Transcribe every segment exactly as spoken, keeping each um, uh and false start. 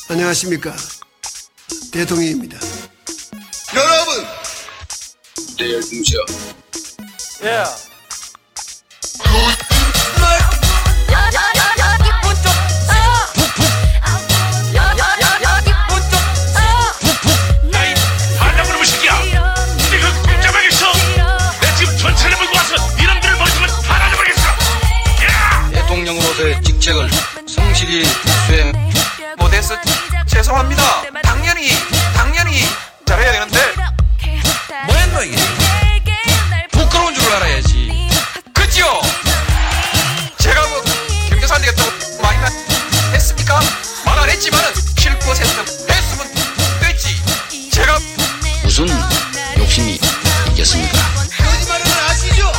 안녕하십니까, 대통령입니다. 여러분, 내일 뭉쳐. 예. 대통령으로서의 직책을 성실히 수행 못해서 죄송합니다. 당연히 당연히 잘해야 되는데 뭐했노 이게? 부끄러운 줄 알아야지. 그지요? 제가 뭐 경제 살리겠다고 많이 했습니까? 말 안 했지만은 칠 퍼센트 했으면 됐지. 제가 무슨 욕심이 있겠습니까? 거짓말은 아시죠?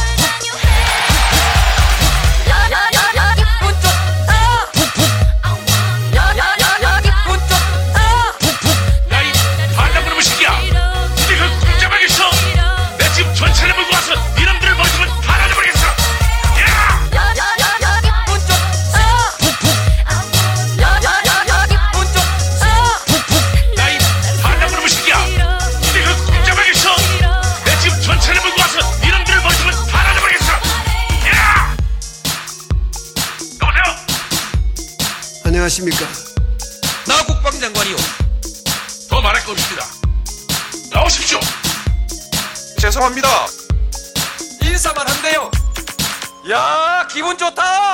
안녕하십니까. 나 국방장관이요. 더 말할 거 없습니다. 나오십시오. 죄송합니다. 인사만 한대요. 야, 기분 좋다.